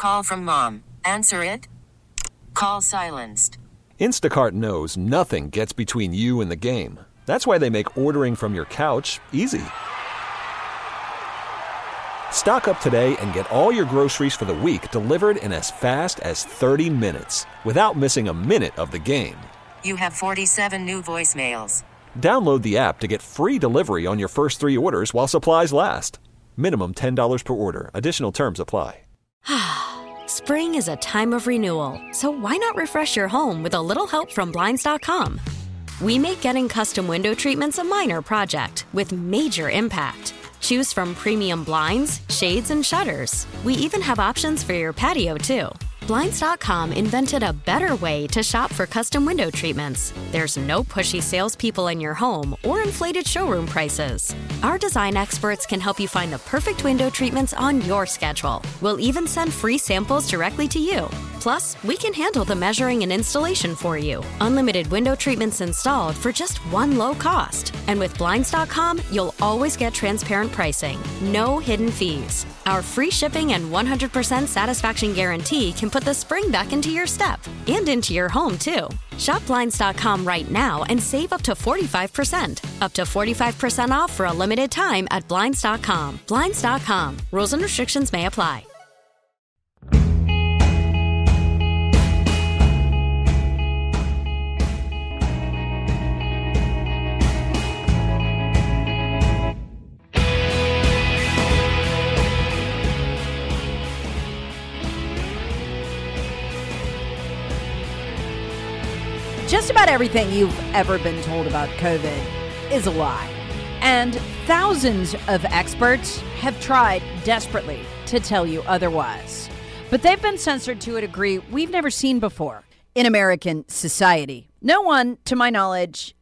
Call from mom. Answer it. Call silenced. Instacart knows nothing gets between you and the game. That's why they make ordering from your couch easy. Stock up today and get all your groceries for the week delivered in as fast as 30 minutes without missing a minute of the game. You have 47 new voicemails. Download the app to get free delivery on your first 3 orders while supplies last. Minimum $10 per order. Additional terms apply. Spring is a time of renewal, so why not refresh your home with a little help from Blinds.com? We make getting custom window treatments a minor project with major impact. Choose from premium blinds, shades, and shutters. We even have options for your patio, too. Blinds.com invented a better way to shop for custom window treatments. There's no pushy salespeople in your home or inflated showroom prices. Our design experts can help you find the perfect window treatments on your schedule. We'll even send free samples directly to you. Plus, we can handle the measuring and installation for you. Unlimited window treatments installed for just one low cost. And with Blinds.com, you'll always get transparent pricing. No hidden fees. Our free shipping and 100% satisfaction guarantee can put the spring back into your step and into your home, too. Shop Blinds.com right now and save up to 45%. Up to 45% off for a limited time at Blinds.com. Blinds.com. Rules and restrictions may apply. Just about everything you've ever been told about COVID is a lie. And thousands of experts have tried desperately to tell you otherwise. But they've been censored to a degree we've never seen before in American society. No one, to my knowledge,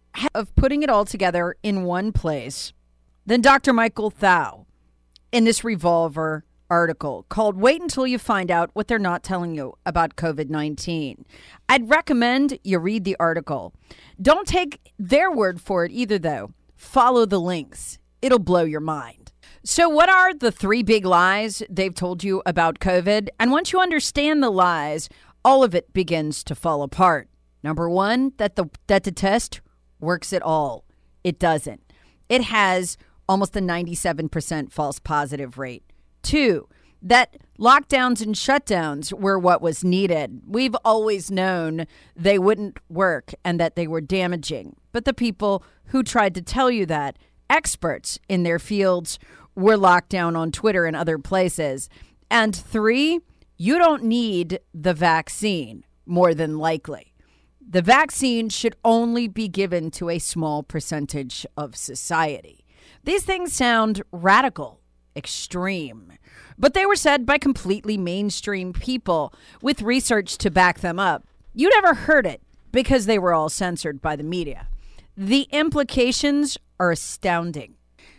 of putting it all together in one place than Dr. Michael Thau in this Revolver article called Wait Until You Find Out What They're Not Telling You About COVID-19. I'd recommend you read the article. Don't take their word for it either, though. Follow the links. It'll blow your mind. So what are the 3 big lies they've told you about COVID? And once you understand the lies, all of it begins to fall apart. Number 1, that the test works at all. It doesn't. It has almost a 97% false positive rate. 2, that lockdowns and shutdowns were what was needed. We've always known they wouldn't work and that they were damaging. But the people who tried to tell you that, experts in their fields, were locked down on Twitter and other places. And 3, you don't need the vaccine, more than likely. The vaccine should only be given to a small percentage of society. These things sound radical, extreme, but they were said by completely mainstream people with research to back them up. You never heard it because they were all censored by the media. The implications are astounding.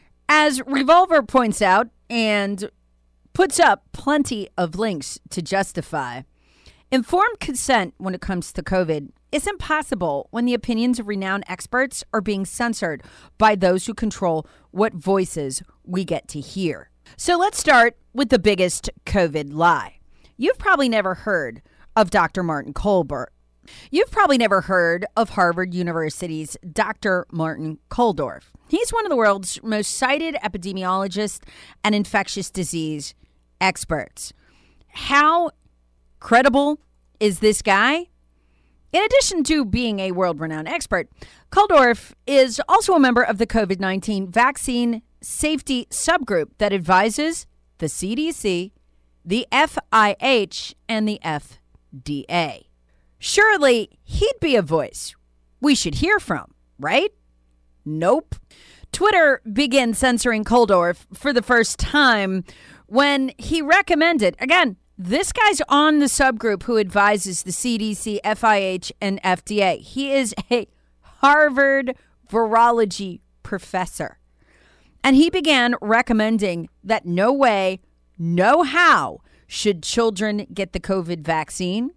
As Revolver points out and puts up plenty of links to justify, informed consent when it comes to COVID isn't possible when the opinions of renowned experts are being censored by those who control what voices we get to hear. So let's start with the biggest COVID lie. You've probably never heard of Dr. Martin Kulldorff. You've probably never heard of Harvard University's Dr. Martin Kulldorff. He's one of the world's most cited epidemiologists and infectious disease experts. How credible is this guy? In addition to being a world-renowned expert, Kulldorff is also a member of the COVID-19 vaccine safety subgroup that advises the CDC, the FIH, and the FDA. Surely he'd be a voice we should hear from, right? Nope. Twitter began censoring Kulldorff for the first time when he recommended, again, this guy's on the subgroup who advises the CDC, FIH, and FDA. He is a Harvard virology professor. And he began recommending that no way, no how should children get the COVID vaccine.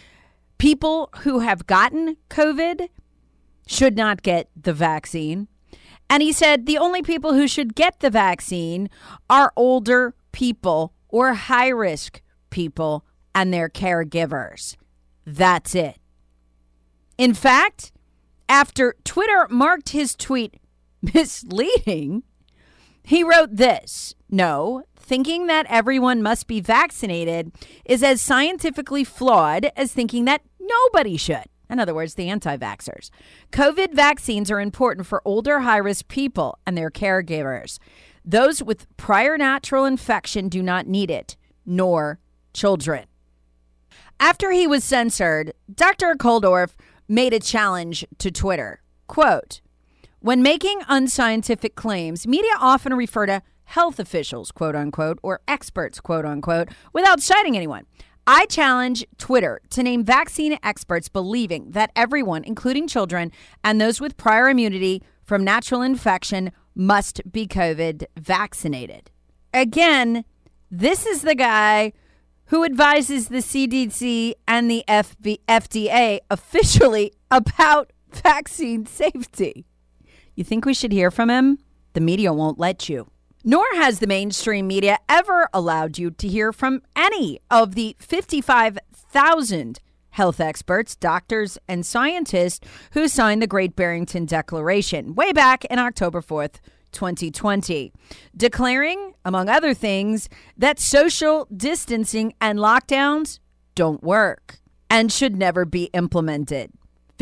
People who have gotten COVID should not get the vaccine. And he said the only people who should get the vaccine are older people or high-risk people and their caregivers. That's it. In fact, after Twitter marked his tweet misleading, he wrote this: "No, thinking that everyone must be vaccinated is as scientifically flawed as thinking that nobody should." In other words, the anti-vaxxers. "COVID vaccines are important for older, high-risk people and their caregivers. Those with prior natural infection do not need it, nor children." After he was censored, Dr. Kulldorff made a challenge to Twitter. Quote, "When making unscientific claims, media often refer to health officials, quote unquote, or experts, quote unquote, without citing anyone. I challenge Twitter to name vaccine experts believing that everyone, including children and those with prior immunity from natural infection, must be COVID vaccinated." Again, this is the guy who advises the CDC and the FDA officially about vaccine safety. You think we should hear from him? The media won't let you. Nor has the mainstream media ever allowed you to hear from any of the 55,000 health experts, doctors, and scientists who signed the Great Barrington Declaration way back in October 4th, 2020, declaring, among other things, that social distancing and lockdowns don't work and should never be implemented.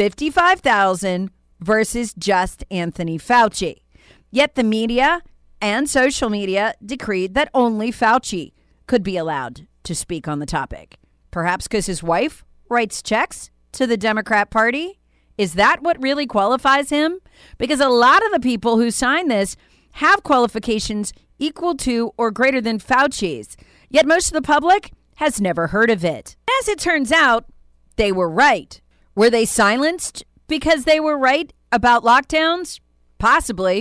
55,000 versus just Anthony Fauci. Yet the media and social media decreed that only Fauci could be allowed to speak on the topic. Perhaps because his wife writes checks to the Democrat Party? Is that what really qualifies him? Because a lot of the people who signed this have qualifications equal to or greater than Fauci's, yet most of the public has never heard of it. As it turns out, they were right. Were they silenced because they were right about lockdowns? Possibly.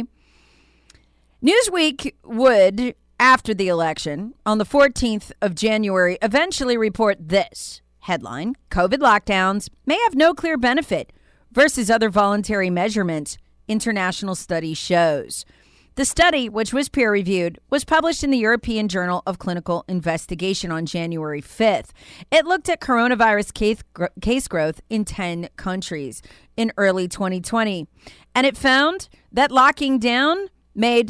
Newsweek would, after the election, on the 14th of January, eventually report this headline: "COVID lockdowns may have no clear benefit versus other voluntary measurements, international study shows." The study, which was peer-reviewed, was published in the European Journal of Clinical Investigation on January 5th. It looked at coronavirus case growth in 10 countries in early 2020, and it found that locking down made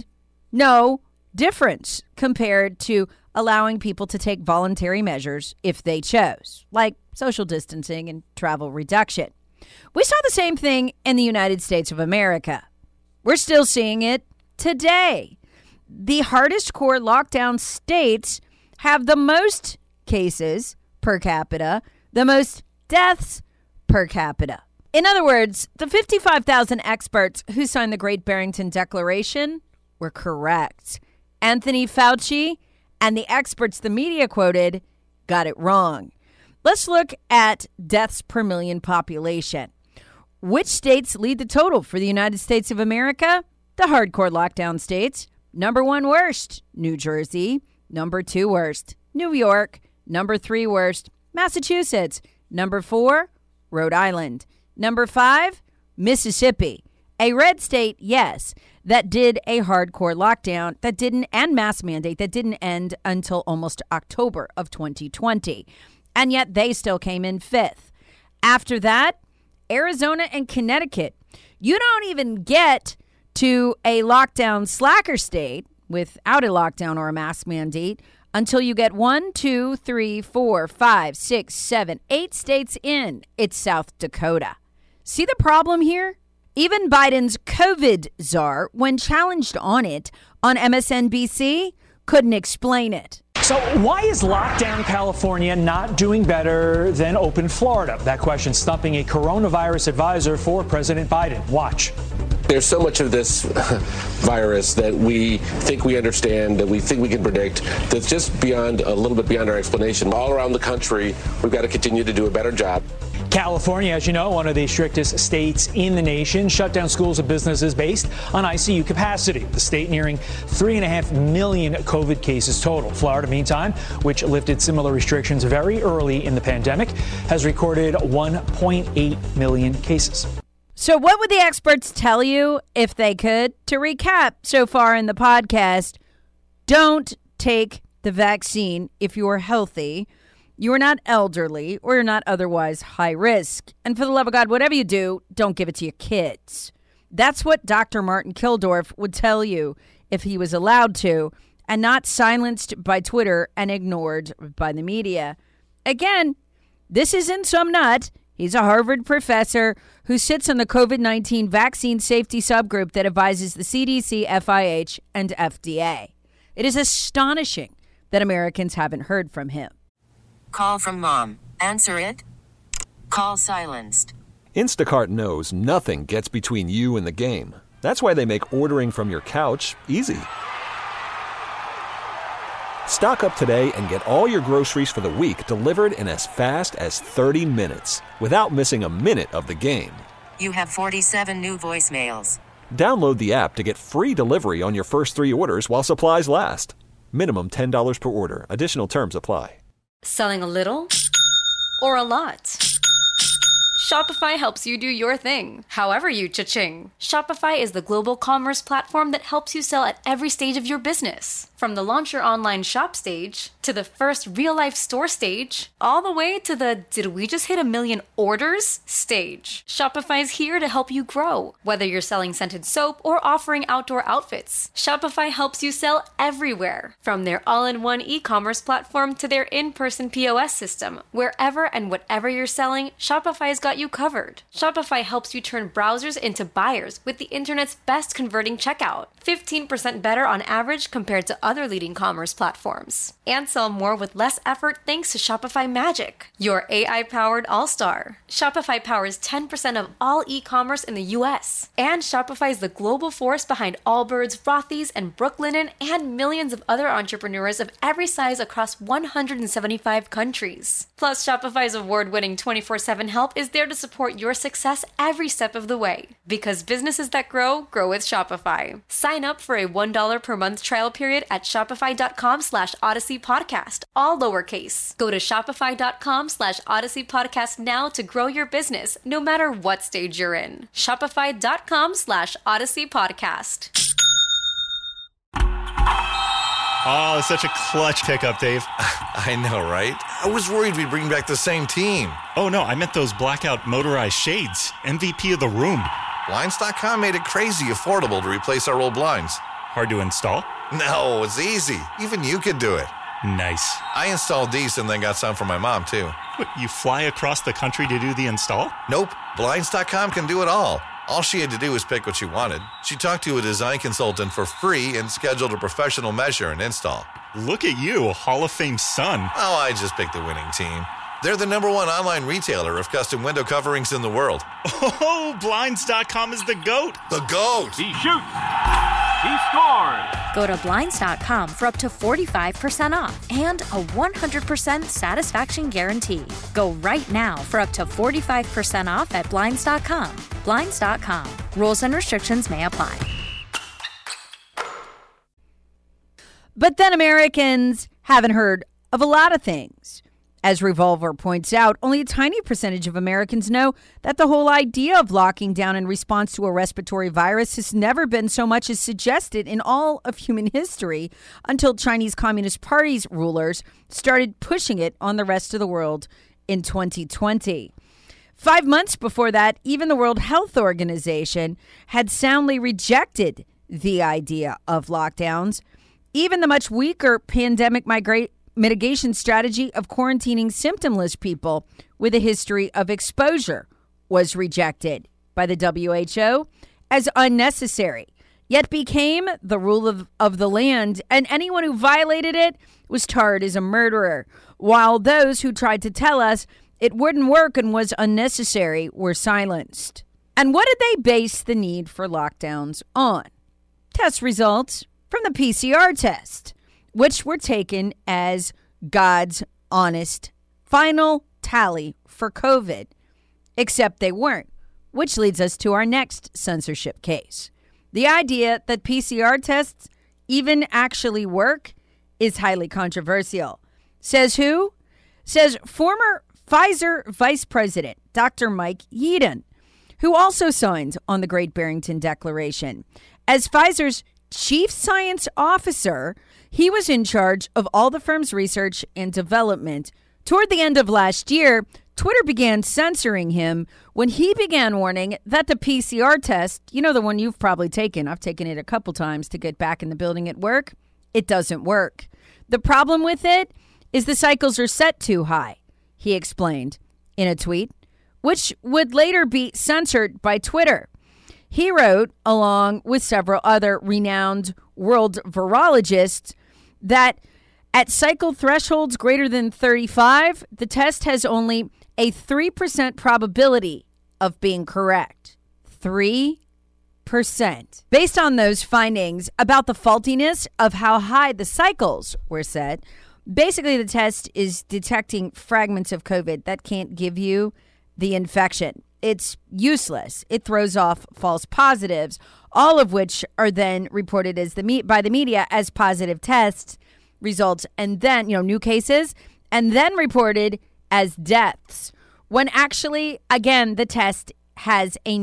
no difference compared to allowing people to take voluntary measures if they chose, like social distancing and travel reduction. We saw the same thing in the United States of America. We're still seeing it today. The hardest core lockdown states have the most cases per capita, the most deaths per capita. In other words, the 55,000 experts who signed the Great Barrington Declaration were correct. Anthony Fauci and the experts the media quoted got it wrong. Let's look at deaths per million population. Which states lead the total for the United States of America? The hardcore lockdown states. Number 1 worst, New Jersey. Number 2 worst, New York. Number 3 worst, Massachusetts. Number 4, Rhode Island. Number 5, Mississippi. A red state, yes, that did a hardcore lockdown and mask mandate that didn't end until almost October of 2020. And yet they still came in 5th. After that, Arizona and Connecticut. You don't even get to a lockdown slacker state without a lockdown or a mask mandate until you get 1, 2, 3, 4, 5, 6, 7, 8 states in. It's South Dakota. See the problem here? Even Biden's COVID czar, when challenged on it on MSNBC, couldn't explain it. So why is lockdown California not doing better than open Florida? That question stumping a coronavirus advisor for President Biden. Watch. There's so much of this virus that we think we understand, that we think we can predict, that's just a little bit beyond our explanation. All around the country, we've got to continue to do a better job. California, as you know, one of the strictest states in the nation, shut down schools and businesses based on ICU capacity. The state nearing 3.5 million COVID cases total. Florida, meantime, which lifted similar restrictions very early in the pandemic, has recorded 1.8 million cases. So what would the experts tell you if they could? To recap so far in the podcast, don't take the vaccine if you are healthy, you are not elderly, or you're not otherwise high risk. And for the love of God, whatever you do, don't give it to your kids. That's what Dr. Martin Kildorff would tell you if he was allowed to, and not silenced by Twitter and ignored by the media. Again, this isn't some nut. He's a Harvard professor who sits on the COVID-19 vaccine safety subgroup that advises the CDC, FIH, and FDA. It is astonishing that Americans haven't heard from him. Call from mom. Answer it. Call silenced. Instacart knows nothing gets between you and the game. That's why they make ordering from your couch easy. Stock up today and get all your groceries for the week delivered in as fast as 30 minutes without missing a minute of the game. You have 47 new voicemails. Download the app to get free delivery on your first 3 orders while supplies last. Minimum $10 per order. Additional terms apply. Selling a little or a lot? Shopify helps you do your thing, however you cha-ching. Shopify is the global commerce platform that helps you sell at every stage of your business. From the launch your online shop stage, to the first real-life store stage, all the way to the did we just hit 1 million orders stage. Shopify is here to help you grow. Whether you're selling scented soap or offering outdoor outfits, Shopify helps you sell everywhere. From their all-in-one e-commerce platform to their in-person POS system, wherever and whatever you're selling, Shopify's got you covered. Shopify helps you turn browsers into buyers with the internet's best converting checkout. 15% better on average compared to other leading commerce platforms. And sell more with less effort thanks to Shopify Magic, your AI-powered all-star. Shopify powers 10% of all e-commerce in the U.S. And Shopify is the global force behind Allbirds, Rothy's, and Brooklinen, and millions of other entrepreneurs of every size across 175 countries. Plus, Shopify's award-winning 24/7 help is there to support your success every step of the way. Because businesses that grow, grow with Shopify. Sign up for a $1 per month trial period at shopify.com/Odyssey Podcast, all lowercase. Go to shopify.com/Odyssey Podcast now to grow your business, no matter what stage you're in. Shopify.com/Odyssey Podcast. Oh, such a clutch pickup, Dave. I know, right? I was worried we'd bring back the same team. Oh, no, I meant those blackout motorized shades. MVP of the room. Blinds.com made it crazy affordable to replace our old blinds. Hard to install? No, it's easy. Even you could do it. Nice. I installed these and then got some for my mom, too. What, you fly across the country to do the install? Nope. Blinds.com can do it all. All she had to do was pick what she wanted. She talked to a design consultant for free and scheduled a professional measure and install. Look at you, a Hall of Fame son. Oh, I just picked the winning team. They're the #1 online retailer of custom window coverings in the world. Oh, Blinds.com is the GOAT. The GOAT! He shoots. He scores. Go to Blinds.com for up to 45% off and a 100% satisfaction guarantee. Go right now for up to 45% off at Blinds.com. Blinds.com. Rules and restrictions may apply. But then Americans haven't heard of a lot of things. As Revolver points out, only a tiny percentage of Americans know that the whole idea of locking down in response to a respiratory virus has never been so much as suggested in all of human history until Chinese Communist Party's rulers started pushing it on the rest of the world in 2020. 5 months before that, even the World Health Organization had soundly rejected the idea of lockdowns. Even the much weaker pandemic mitigation strategy of quarantining symptomless people with a history of exposure was rejected by the WHO as unnecessary, yet became the rule of the land, and anyone who violated it was tarred as a murderer, while those who tried to tell us it wouldn't work and was unnecessary were silenced. And what did they base the need for lockdowns on? Test results from the PCR test, which were taken as God's honest final tally for COVID, except they weren't, which leads us to our next censorship case. The idea that PCR tests even actually work is highly controversial. Says who? Says former Pfizer Vice President Dr. Mike Yeadon, who also signed on the Great Barrington Declaration. As Pfizer's chief science officer, He was in charge of all the firm's research and development. Toward the end of last year, Twitter began censoring him when he began warning that the PCR test, you know, the one you've probably taken, I've taken it a couple times to get back in the building at work, it doesn't work. The problem with it is the cycles are set too high, he explained in a tweet, which would later be censored by Twitter. He wrote, along with several other renowned world virologists, that at cycle thresholds greater than 35, the test has only a 3% probability of being correct. 3%. Based on those findings about the faultiness of how high the cycles were set, basically the test is detecting fragments of COVID that can't give you the infection. It's useless. It throws off false positives, all of which are then reported as by the media as positive tests results, and then, new cases, and then reported as deaths, when actually, again, the test has a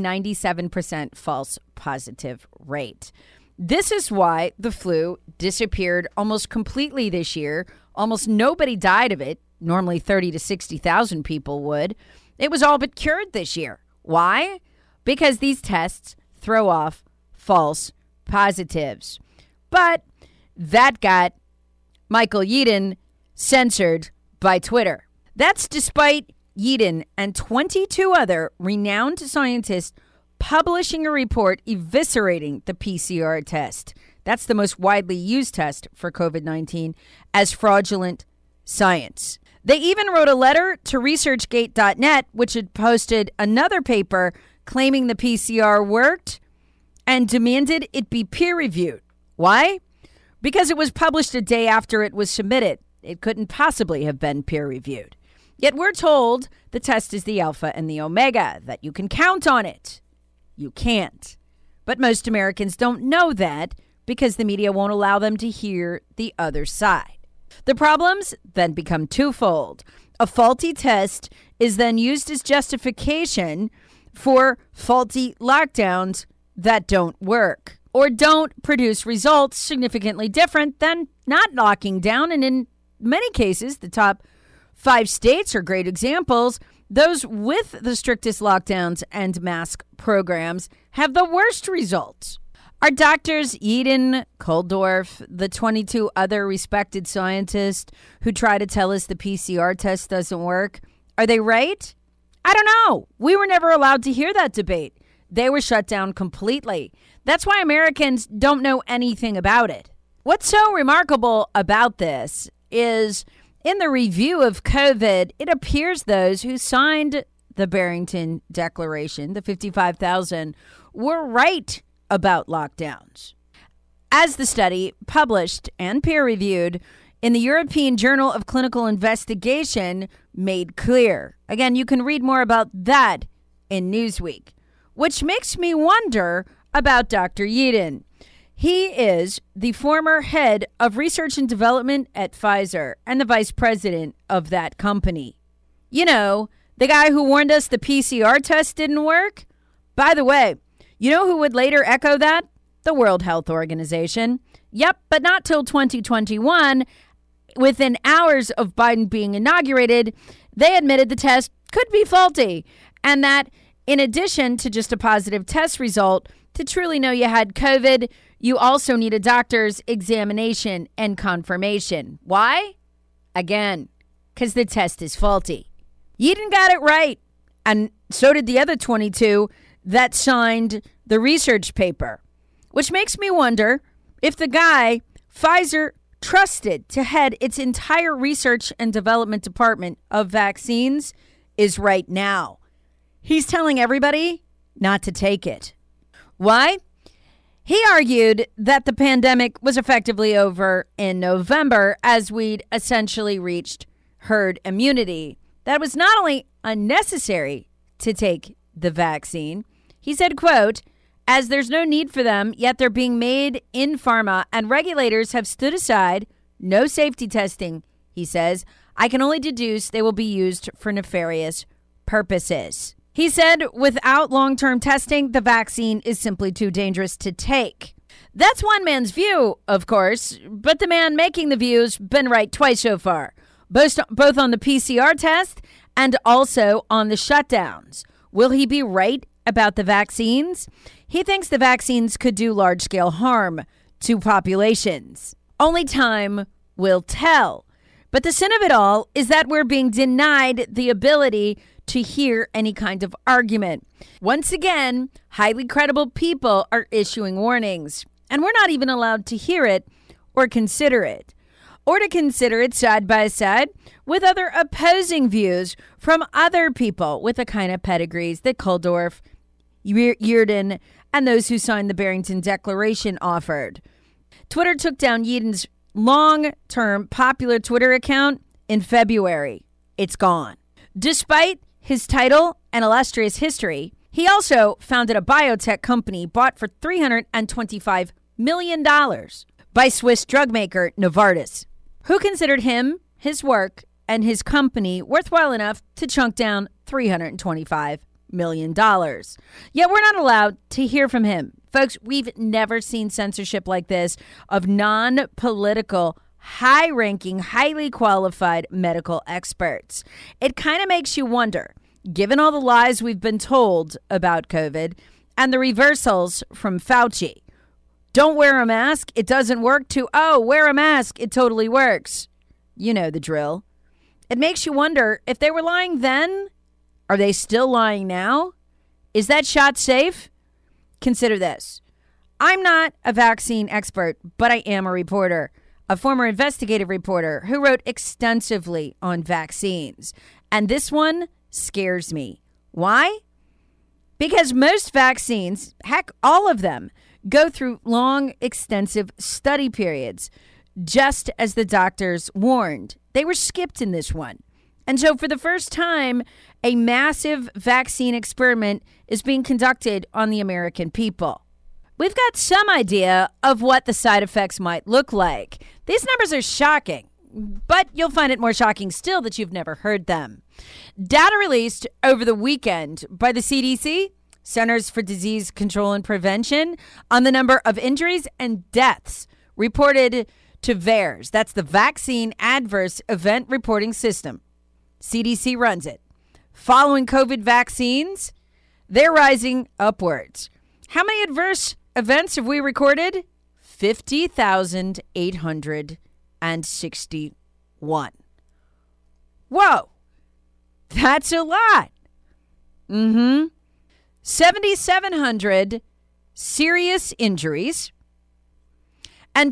97% false positive rate. This is why the flu disappeared almost completely this year. Almost nobody died of it. Normally 30 to 60,000 people would. It was all but cured this year. Why? Because these tests throw off false positives. But that got Michael Yeadon censored by Twitter. That's despite Yeadon and 22 other renowned scientists publishing a report eviscerating the PCR test. That's the most widely used test for COVID-19 as fraudulent science. They even wrote a letter to ResearchGate.net, which had posted another paper claiming the PCR worked and demanded it be peer-reviewed. Why? Because it was published a day after it was submitted. It couldn't possibly have been peer-reviewed. Yet we're told the test is the alpha and the omega, that you can count on it. You can't. But most Americans don't know that because the media won't allow them to hear the other side. The problems then become twofold. A faulty test is then used as justification for faulty lockdowns that don't work or don't produce results significantly different than not locking down. And in many cases, the top 5 states are great examples. Those with the strictest lockdowns and mask programs have the worst results. Are doctors Yeadon, Kulldorff, the 22 other respected scientists who try to tell us the PCR test doesn't work, are they right? I don't know. We were never allowed to hear that debate. They were shut down completely. That's why Americans don't know anything about it. What's so remarkable about this is in the review of COVID, it appears those who signed the Barrington Declaration, the 55,000, were right about lockdowns. As the study published and peer-reviewed in the European Journal of Clinical Investigation made clear. Again, you can read more about that in Newsweek, which makes me wonder about Dr. Yeadon. He is the former head of research and development at Pfizer and the vice president of that company. You know, the guy who warned us the PCR test didn't work? By the way, you know who would later echo that? The World Health Organization. Yep, but not till 2021. Within hours of Biden being inaugurated, they admitted the test could be faulty and that in addition to just a positive test result, to truly know you had COVID, you also need a doctor's examination and confirmation. Why? Again, because the test is faulty. Yeadon got it right, and so did the other 22 that signed the research paper, which makes me wonder if the guy Pfizer trusted to head its entire research and development department of vaccines is right now. He's telling everybody not to take it. Why? He argued that the pandemic was effectively over in November as we'd essentially reached herd immunity. That was not only unnecessary to take the vaccine, he said, quote, as there's no need for them, yet they're being made in pharma and regulators have stood aside, no safety testing, he says. I can only deduce they will be used for nefarious purposes. He said without long-term testing, the vaccine is simply too dangerous to take. That's one man's view, of course, but the man making the view's been right twice so far, both on the PCR test and also on the shutdowns. Will he be right about the vaccines? He thinks the vaccines could do large-scale harm to populations. Only time will tell. But the sin of it all is that we're being denied the ability to hear any kind of argument. Once again, highly credible people are issuing warnings, and we're not even allowed to hear it or consider it, or to consider it side by side with other opposing views from other people with the kind of pedigrees that Kulldorff, Yeardon, and those who signed the Barrington Declaration offered. Twitter took down Yeadon's long-term popular Twitter account in February. It's gone. Despite his title and illustrious history, he also founded a biotech company bought for $325 million by Swiss drug maker Novartis, who considered him, his work, and his company worthwhile enough to chunk down $325 million. Yet we're not allowed to hear from him. Folks, we've never seen censorship like this of non-political, high-ranking, highly qualified medical experts. It kind of makes you wonder, given all the lies we've been told about COVID and the reversals from Fauci. Don't wear a mask, it doesn't work, to, oh, wear a mask, it totally works. You know the drill. It makes you wonder, if they were lying then, are they still lying now? Is that shot safe? Consider this. I'm not a vaccine expert, but I am a reporter, a former investigative reporter who wrote extensively on vaccines. And this one scares me. Why? Because most vaccines, heck, all of them, go through long, extensive study periods, just as the doctors warned. They were skipped in this one. And so for the first time, a massive vaccine experiment is being conducted on the American people. We've got some idea of what the side effects might look like. These numbers are shocking, but you'll find it more shocking still that you've never heard them. Data released over the weekend by the CDC, Centers for Disease Control and Prevention, on the number of injuries and deaths reported to VAERS. That's the Vaccine Adverse Event Reporting System. CDC runs it. Following COVID vaccines, they're rising upwards. How many adverse events have we recorded? 50,861. Whoa, that's a lot. 7,700 serious injuries and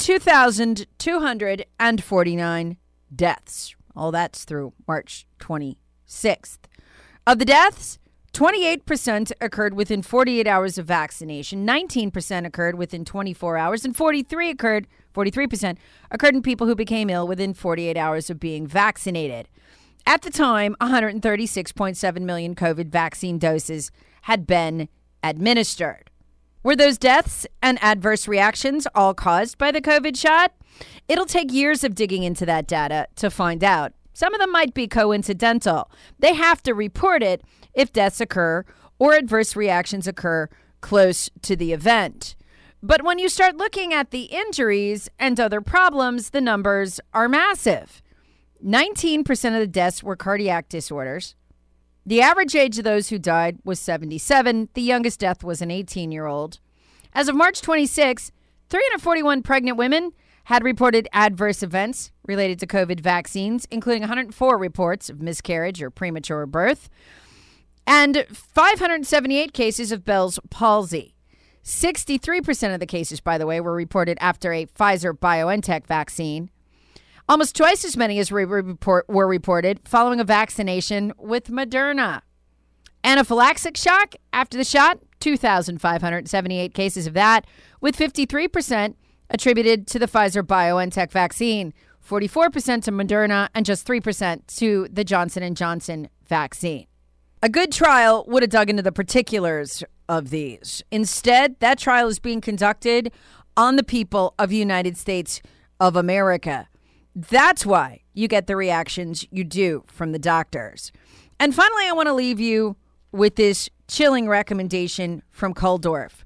2,249 deaths. All that's through March 26th. Of the deaths, 28% occurred within 48 hours of vaccination, 19% occurred within 24 hours, and 43% occurred in people who became ill within 48 hours of being vaccinated. At the time, 136.7 million COVID vaccine doses had been administered. Were those deaths and adverse reactions all caused by the COVID shot? It'll take years of digging into that data to find out. Some of them might be coincidental. They have to report it if deaths occur or adverse reactions occur close to the event. But when you start looking at the injuries and other problems, the numbers are massive. 19% of the deaths were cardiac disorders. The average age of those who died was 77. The youngest death was an 18-year-old. As of March 26, 341 pregnant women had reported adverse events related to COVID vaccines, including 104 reports of miscarriage or premature birth, and 578 cases of Bell's palsy. 63% of the cases, by the way, were reported after a Pfizer-BioNTech vaccine. Almost twice as many as were reported following a vaccination with Moderna. Anaphylaxis shock after the shot, 2,578 cases of that, with 53% attributed to the Pfizer-BioNTech vaccine, 44% to Moderna, and just 3% to the Johnson & Johnson vaccine. A good trial would have dug into the particulars of these. Instead, that trial is being conducted on the people of the United States of America. That's why you get the reactions you do from the doctors. And finally, I want to leave you with this chilling recommendation from Kulldorff.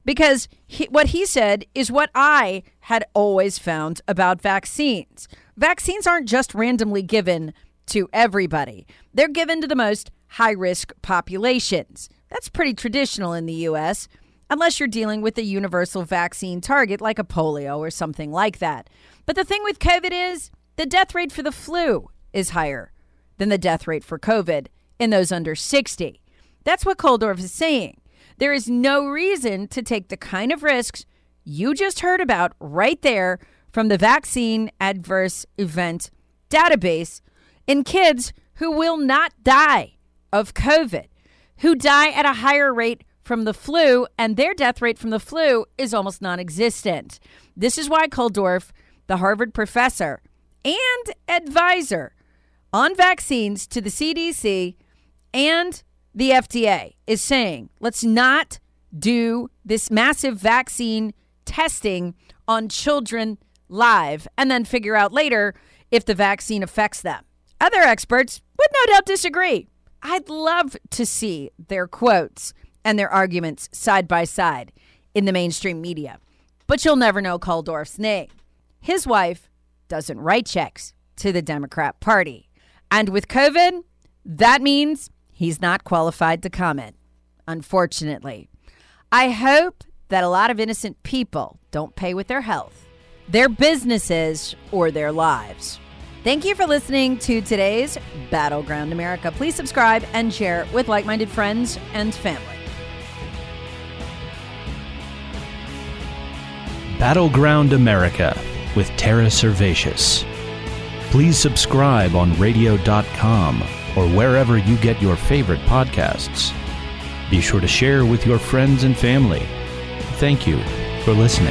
because what he said is what I had always found about vaccines. Vaccines aren't just randomly given to everybody. They're given to the most high-risk populations. That's pretty traditional in the U.S., unless you're dealing with a universal vaccine target like a polio or something like that. But the thing with COVID is the death rate for the flu is higher than the death rate for COVID in those under 60. That's what Kulldorff is saying. There is no reason to take the kind of risks you just heard about right there from the vaccine adverse event database in kids who will not die of COVID, who die at a higher rate from the flu, and their death rate from the flu is almost non-existent. This is why Kulldorff, the Harvard professor and advisor on vaccines to the CDC and the FDA, is saying, let's not do this massive vaccine testing on children live and then figure out later if the vaccine affects them. Other experts would no doubt disagree. I'd love to see their quotes and their arguments side by side in the mainstream media. But you'll never know Kulldorff's name. His wife doesn't write checks to the Democrat Party. And with COVID, that means he's not qualified to comment, unfortunately. I hope that a lot of innocent people don't pay with their health, their businesses, or their lives. Thank you for listening to today's Battleground America. Please subscribe and share with like-minded friends and family. Battleground America with Tara Servatius. Please subscribe on radio.com or wherever you get your favorite podcasts. Be sure to share with your friends and family. Thank you for listening.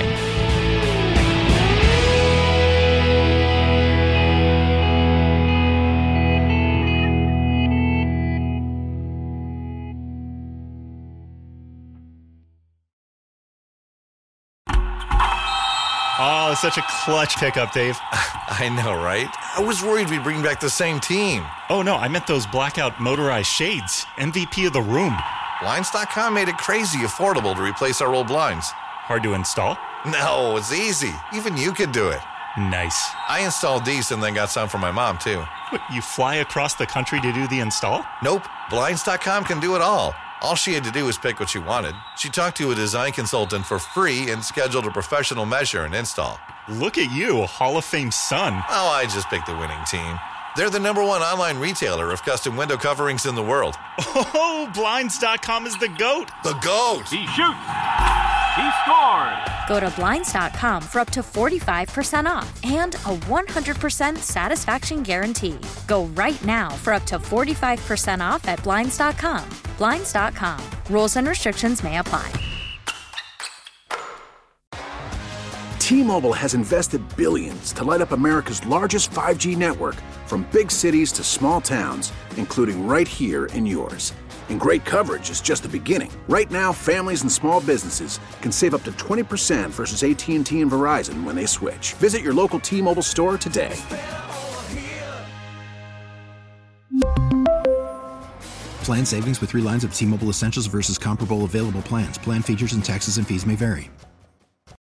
Oh, such a clutch pickup, Dave. I know, right? I was worried we'd bring back the same team. Oh, no, I meant those blackout motorized shades. MVP of the room. Blinds.com made it crazy affordable to replace our old blinds. Hard to install? No, it's easy. Even you could do it. Nice. I installed these and then got some for my mom, too. What, you fly across the country to do the install? Nope. Blinds.com can do it all. All she had to do was pick what she wanted. She talked to a design consultant for free and scheduled a professional measure and install. Look at you, a Hall of Fame son. Oh, I just picked the winning team. They're the #1 online retailer of custom window coverings in the world. Oh, Blinds.com is the GOAT. The GOAT! He shoots. He scores. Go to Blinds.com for up to 45% off and a 100% satisfaction guarantee. Go right now for up to 45% off at Blinds.com. Blinds.com. Rules and restrictions may apply. T-Mobile has invested billions to light up America's largest 5G network, from big cities to small towns, including right here in yours. And great coverage is just the beginning. Right now, families and small businesses can save up to 20% versus AT&T and Verizon when they switch. Visit your local T-Mobile store today. Plan savings with 3 lines of T-Mobile Essentials versus comparable available plans. Plan features and taxes and fees may vary.